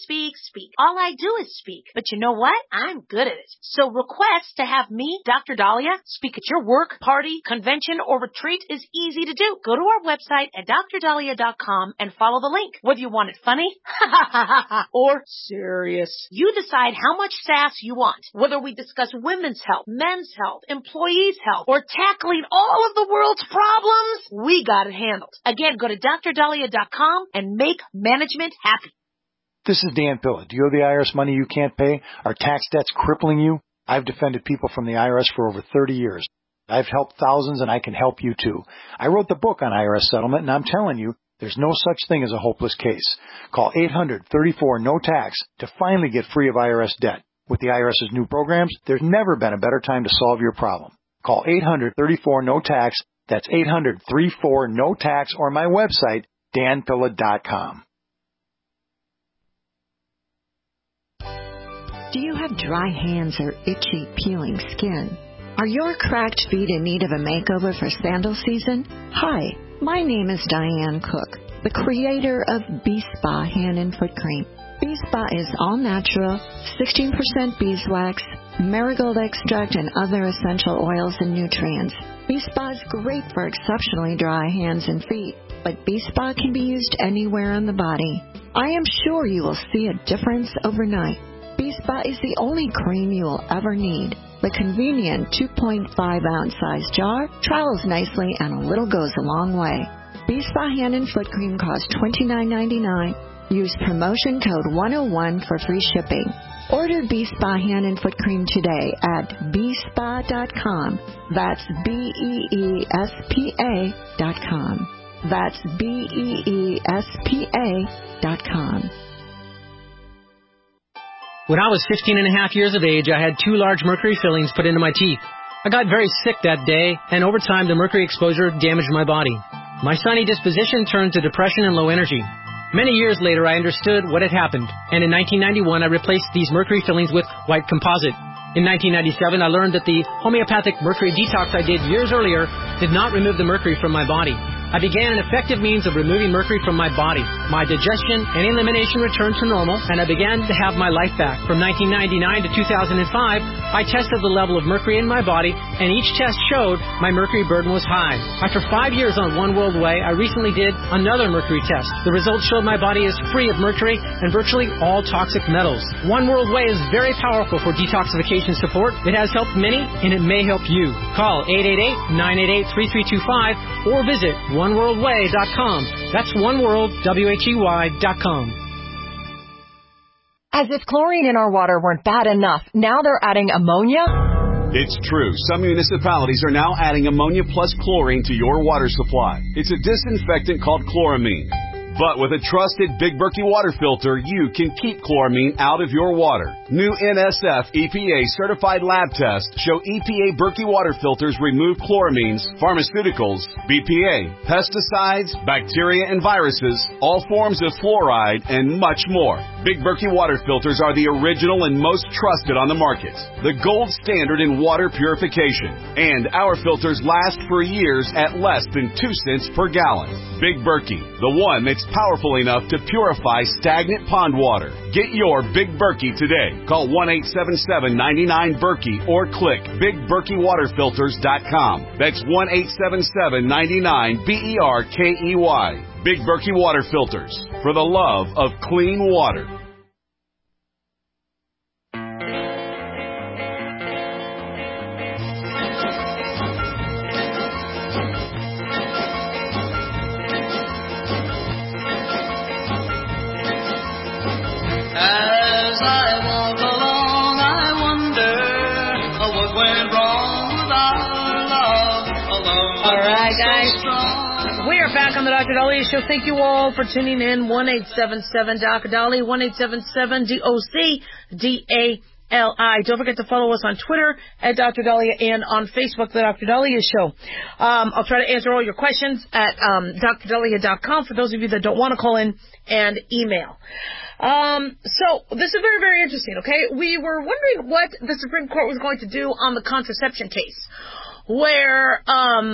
speak. All I do is speak. But you know what? I'm good at it. So request to have me, Doctor Dahlia, speak at your work, party, convention, or retreat is easy to do. Go to our website at D R dahlia dot com and follow the link. Whether you want it funny or serious, you decide how much sass you want. Whether we discuss women's health, men's health, employees' health, or tackling all of the world's problems, we got it handled. Again, go to D R dahlia dot com and make management happy. This is Dan Pilla. Do you owe the I R S money you can't pay? Are tax debts crippling you? I've defended people from the I R S for over thirty years. I've helped thousands, and I can help you too. I wrote the book on I R S settlement, and I'm telling you, there's no such thing as a hopeless case. Call eight hundred, thirty-four, no tax to finally get free of I R S debt. With the IRS's new programs, there's never been a better time to solve your problem. Call eight hundred, thirty-four, no tax. That's eight hundred, thirty-four, no tax, or my website, dan pilla dot com. Do you have dry hands or itchy, peeling skin? Are your cracked feet in need of a makeover for sandal season? Hi, my name is Diane Cook, the creator of B-Spa Hand and Foot Cream. B-Spa is all natural, sixteen percent beeswax, marigold extract, and other essential oils and nutrients. B-Spa is great for exceptionally dry hands and feet, but B-Spa can be used anywhere on the body. I am sure you will see a difference overnight. B-Spa is the only cream you will ever need. The convenient two point five ounce size jar travels nicely, and a little goes a long way. B-Spa Hand and Foot Cream costs twenty-nine ninety-nine. Use promotion code one oh one for free shipping. Order B-Spa Hand and Foot Cream today at b spa dot com. That's B E E S P A dot com. That's B E E S P A dot com. When I was fifteen and a half years of age, I had two large mercury fillings put into my teeth. I got very sick that day, and over time the mercury exposure damaged my body. My sunny disposition turned to depression and low energy. Many years later, I understood what had happened, and in nineteen ninety-one, I replaced these mercury fillings with white composite. In nineteen ninety-seven, I learned that the homeopathic mercury detox I did years earlier did not remove the mercury from my body. I began an effective means of removing mercury from my body. My digestion and elimination returned to normal, and I began to have my life back. From nineteen ninety-nine to two thousand five, I tested the level of mercury in my body, and each test showed my mercury burden was high. After five years on One World Way, I recently did another mercury test. The results showed my body is free of mercury and virtually all toxic metals. One World Way is very powerful for detoxification support. It has helped many, and it may help you. Call eight eight eight, nine eight eight, three three two five or visit one world way dot com. That's oneworld, W H E Y, dot com. As if chlorine in our water weren't bad enough, now they're adding ammonia? It's true. Some municipalities are now adding ammonia plus chlorine to your water supply. It's a disinfectant called chloramine. But with a trusted Big Berkey water filter, you can keep chloramine out of your water. New N S F E P A certified lab tests show E P A Berkey water filters remove chloramines, pharmaceuticals, B P A, pesticides, bacteria and viruses, all forms of fluoride, and much more. Big Berkey water filters are the original and most trusted on the market. The gold standard in water purification. And our filters last for years at less than two cents per gallon. Big Berkey, the one that's powerful enough to purify stagnant pond water. Get your Big Berkey today. Call one eight seven seven, nine nine, Berkey or click big berkey water filters dot com. That's one eight seven seven, nine nine, B E R K E Y. Big Berkey Water Filters, for the love of clean water. As I walk along, I wonder what went wrong with our love. Alone, all right, guys. We are back on the Doctor Dahlia Show. Thank you all for tuning in. one eight seven seven, D O C Dahlia, one eight seven seven, D O C D A L I. Don't forget to follow us on Twitter at Doctor Dahlia and on Facebook, The Doctor Dahlia Show. Um, I'll try to answer all your questions at um, D R dahlia dot com for those of you that don't want to call in and email. Um, so this is very, very interesting, okay? We were wondering what the Supreme Court was going to do on the contraception case, where um,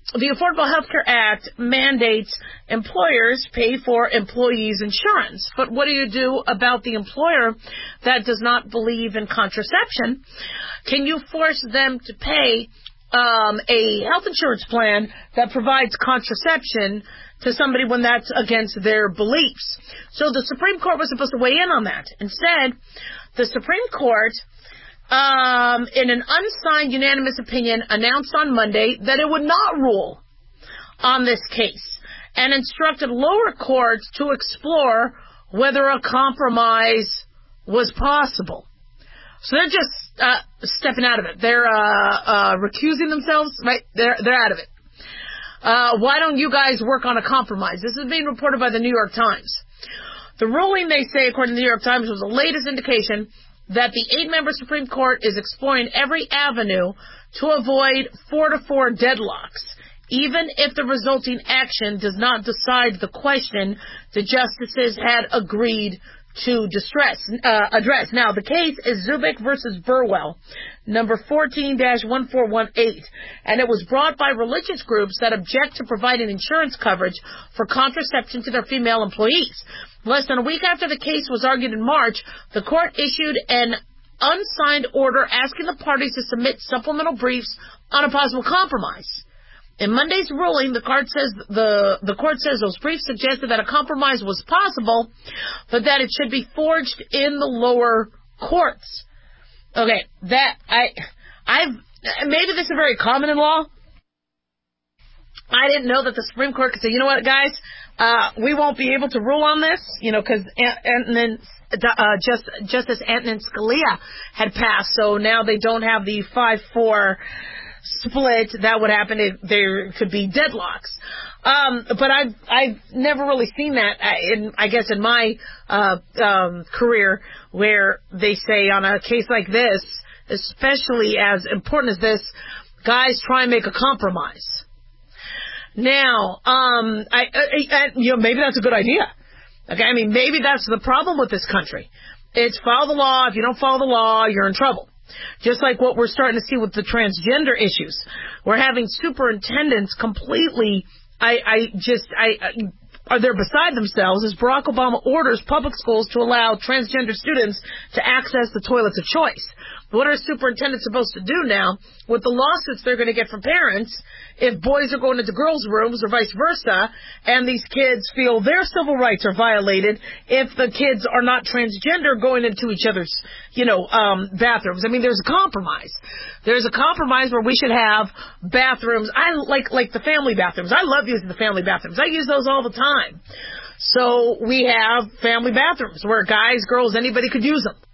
the Affordable Health Care Act mandates employers pay for employees' insurance. But what do you do about the employer that does not believe in contraception? Can you force them to pay um, a health insurance plan that provides contraception to somebody when that's against their beliefs? So the Supreme Court was supposed to weigh in on that. Instead, the Supreme Court, Um, in an unsigned unanimous opinion, announced on Monday that it would not rule on this case and instructed lower courts to explore whether a compromise was possible. So they're just uh, stepping out of it. They're uh, uh, recusing themselves, right? They're they're out of it. Uh, why don't you guys work on a compromise? This is being reported by the New York Times. The ruling, they say, according to the New York Times, was the latest indication that the eight-member Supreme Court is exploring every avenue to avoid four to four deadlocks, even if the resulting action does not decide the question the justices had agreed to distress, uh, address. Now, the case is Zubik versus Burwell, number fourteen dash one four one eight, and it was brought by religious groups that object to providing insurance coverage for contraception to their female employees. Less than a week after the case was argued in March, the court issued an unsigned order asking the parties to submit supplemental briefs on a possible compromise. In Monday's ruling, the court says the, the court says those briefs suggested that a compromise was possible, but that it should be forged in the lower courts. Okay, that I I've maybe this is very common in law. I didn't know that the Supreme Court could say, you know what, guys, uh, we won't be able to rule on this, you know, because and then uh, just Justice Antonin Scalia had passed, so now they don't have the five four split. That would happen if there could be deadlocks. Um, but I've I've never really seen that in I guess in my uh, um, career where they say on a case like this, especially as important as this, guys try and make a compromise. Now, um, I, I, I you know maybe that's a good idea. Okay, I mean maybe that's the problem with this country. It's follow the law. If you don't follow the law, you're in trouble. Just like what we're starting to see with the transgender issues. We're having superintendents completely, I, I just, I, are they're beside themselves as Barack Obama orders public schools to allow transgender students to access the toilets of choice. What are superintendents supposed to do now with the lawsuits they're going to get from parents if boys are going into girls' rooms or vice versa, and these kids feel their civil rights are violated if the kids are not transgender going into each other's, you know, um, bathrooms? I mean, there's a compromise. There's a compromise where we should have bathrooms. I like like the family bathrooms. I love using the family bathrooms. I use those all the time. So we have family bathrooms where guys, girls, anybody could use them.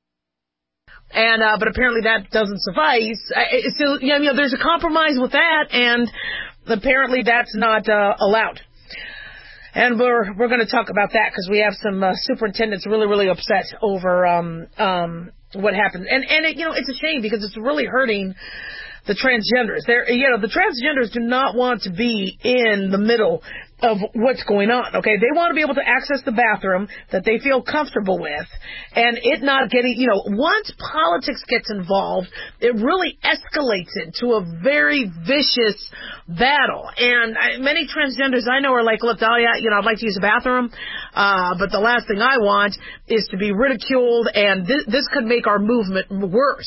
And, uh, but apparently that doesn't suffice. It's still, you know, there's a compromise with that, and apparently that's not, uh, allowed. And we're, we're gonna talk about that because we have some, uh, superintendents really, really upset over, um, um, what happened. And, and it, you know, it's a shame because it's really hurting the transgenders. They're, you know, the transgenders do not want to be in the middle of what's going on, okay? They want to be able to access the bathroom that they feel comfortable with, and it not getting, you know, once politics gets involved, it really escalates into a very vicious battle. And I, many transgenders I know are like, look, Dahlia, you know, I'd like to use a bathroom, uh, but the last thing I want is to be ridiculed, and this, this could make our movement worse.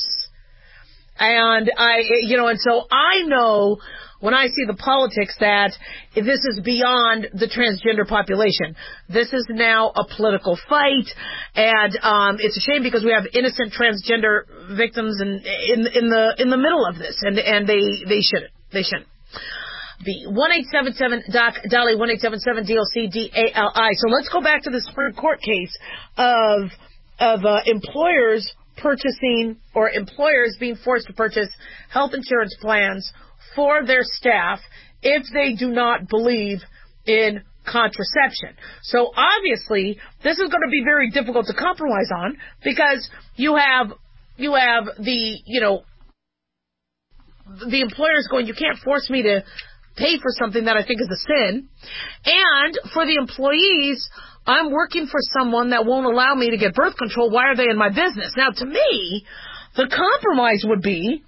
And I, you know, and so I know when I see the politics that this is beyond the transgender population. This is now a political fight, and um, it's a shame because we have innocent transgender victims in in, in the in the middle of this, and and they they shouldn't they shouldn't. The one eight seven seven Doc Dolly one eight seven seven D L C D A L I. So let's go back to the Supreme Court case of of uh, employers purchasing or employers being forced to purchase health insurance plans for their staff if they do not believe in contraception. So obviously this is going to be very difficult to compromise on because you have you have the you know the employers going, you can't force me to pay for something that I think is a sin, and for the employees, I'm working for someone that won't allow me to get birth control. Why are they in my business? Now, to me, the compromise would be,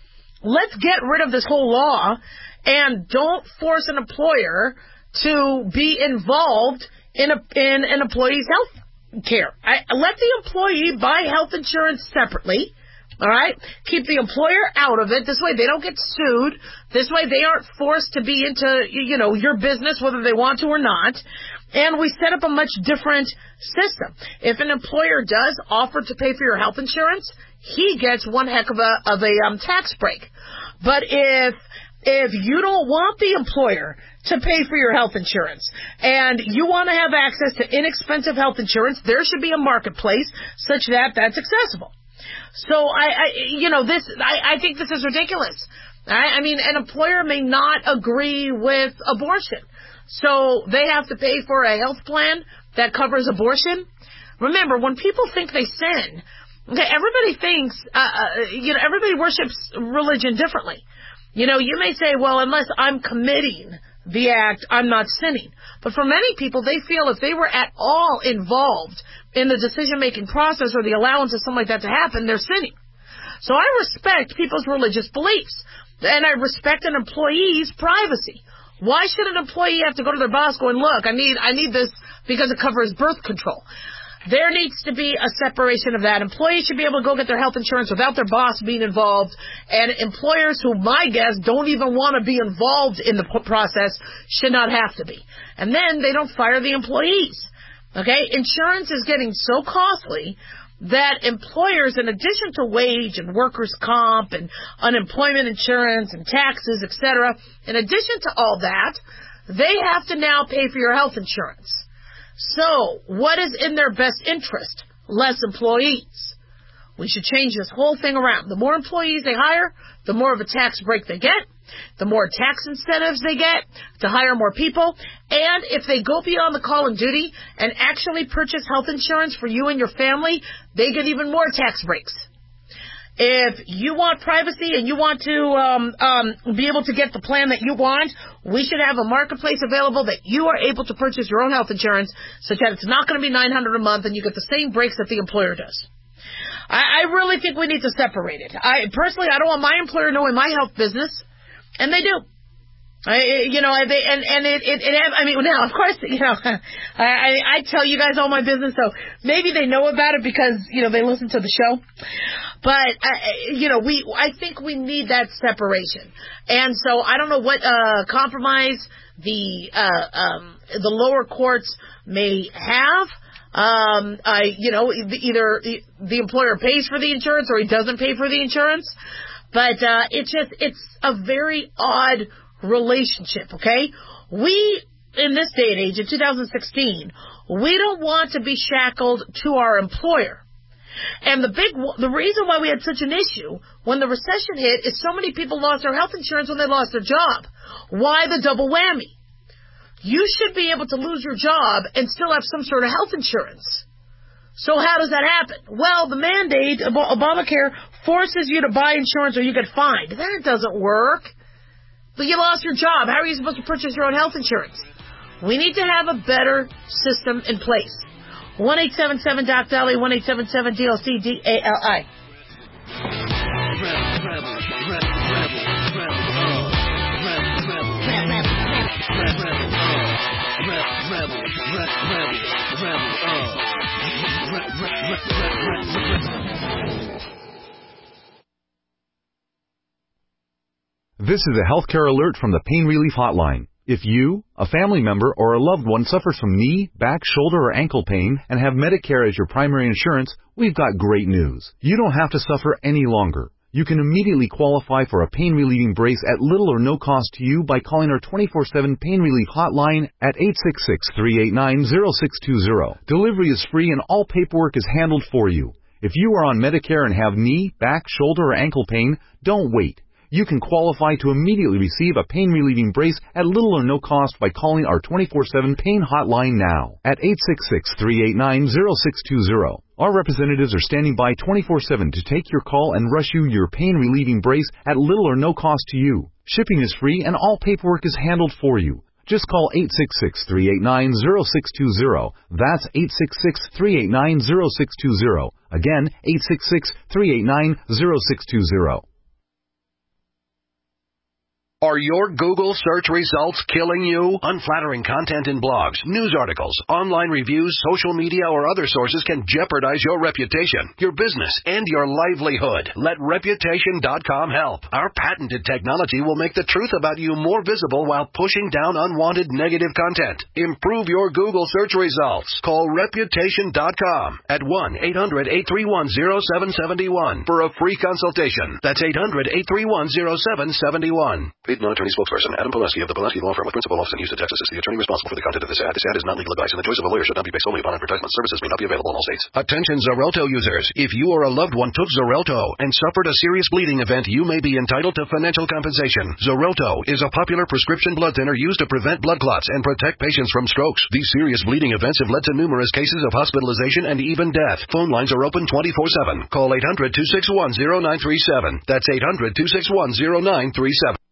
let's get rid of this whole law and don't force an employer to be involved in a in an employee's health care. I, let the employee buy health insurance separately. All right? Keep the employer out of it. This way they don't get sued. This way they aren't forced to be into, you know, your business whether they want to or not. And we set up a much different system. If an employer does offer to pay for your health insurance, he gets one heck of a of a um, tax break. But if if you don't want the employer to pay for your health insurance and you want to have access to inexpensive health insurance, there should be a marketplace such that that's accessible. So I, I you know, this I, I think this is ridiculous. I, I mean, an employer may not agree with abortion, so they have to pay for a health plan that covers abortion. Remember, when people think they sin, okay, everybody thinks, uh, uh, you know, everybody worships religion differently. You know, you may say, well, unless I'm committing the act, I'm not sinning. But for many people, they feel if they were at all involved in the decision-making process or the allowance of something like that to happen, they're sinning. So I respect people's religious beliefs, and I respect an employee's privacy. Why should an employee have to go to their boss going, look, I need I need this because it covers birth control? There needs to be a separation of that. Employees should be able to go get their health insurance without their boss being involved, and employers who, my guess, don't even want to be involved in the process should not have to be. And then they don't fire the employees. Okay? Insurance is getting so costly that employers, in addition to wage and workers' comp and unemployment insurance and taxes, et cetera, in addition to all that, they have to now pay for your health insurance. So, what is in their best interest? Less employees. We should change this whole thing around. The more employees they hire, the more of a tax break they get, the more tax incentives they get to hire more people, and if they go beyond the call and duty and actually purchase health insurance for you and your family, they get even more tax breaks. If you want privacy and you want to um, um, be able to get the plan that you want, we should have a marketplace available that you are able to purchase your own health insurance such that it's not going to be nine hundred dollars a month and you get the same breaks that the employer does. I, I really think we need to separate it. I personally, I don't want my employer knowing my health business, and they do. I, you know, they, and, and it, it, it, I mean, now, of course, you know, I, I tell you guys all my business, so maybe they know about it because, you know, they listen to the show. But, uh, you know, we, I think we need that separation. And so I don't know what, uh, compromise the, uh, um, the lower courts may have. Um, I, you know, either the employer pays for the insurance or he doesn't pay for the insurance. But, uh, it's just, it's a very odd relationship, okay? We, in this day and age, in two thousand sixteen, we don't want to be shackled to our employer. And the big, the reason why we had such an issue when the recession hit is so many people lost their health insurance when they lost their job. Why the double whammy? You should be able to lose your job and still have some sort of health insurance. So how does that happen? Well, the mandate, Obamacare, forces you to buy insurance or you get fined. That doesn't work. But you lost your job. How are you supposed to purchase your own health insurance? We need to have a better system in place. one eight seven seven D O C D A L I, one eight seven seven D L C D A L I. This is a healthcare alert from the Pain Relief Hotline. If you, a family member, or a loved one suffers from knee, back, shoulder, or ankle pain and have Medicare as your primary insurance, we've got great news. You don't have to suffer any longer. You can immediately qualify for a pain-relieving brace at little or no cost to you by calling our twenty-four seven Pain Relief Hotline at eight six six, three eight nine, zero six two zero. Delivery is free and all paperwork is handled for you. If you are on Medicare and have knee, back, shoulder, or ankle pain, don't wait. You can qualify to immediately receive a pain-relieving brace at little or no cost by calling our twenty-four seven Pain Hotline now at eight six six, three eight nine, zero six two zero. Our representatives are standing by twenty-four seven to take your call and rush you your pain-relieving brace at little or no cost to you. Shipping is free and all paperwork is handled for you. Just call eight six six, three eight nine, zero six two zero. That's eight six six, three eight nine, zero six two zero. Again, eight six six, three eight nine, zero six two zero. Are your Google search results killing you? Unflattering content in blogs, news articles, online reviews, social media, or other sources can jeopardize your reputation, your business, and your livelihood. Let Reputation dot com help. Our patented technology will make the truth about you more visible while pushing down unwanted negative content. Improve your Google search results. Call Reputation dot com at one eight hundred eight three one zero seven seven one for a free consultation. That's eight hundred eight three one zero seven seven one. Paid non-attorney spokesperson Adam Pulaski of the Pulaski Law Firm with principal office in Houston, Texas is the attorney responsible for the content of this ad. This ad is not legal advice, and the choice of a lawyer should not be based solely upon advertisement. Services may not be available in all states. Attention Xarelto users. If you or a loved one took Xarelto and suffered a serious bleeding event, you may be entitled to financial compensation. Xarelto is a popular prescription blood thinner used to prevent blood clots and protect patients from strokes. These serious bleeding events have led to numerous cases of hospitalization and even death. Phone lines are open twenty-four seven. Call eight hundred two six one zero nine three seven. That's eight hundred two six one zero nine three seven.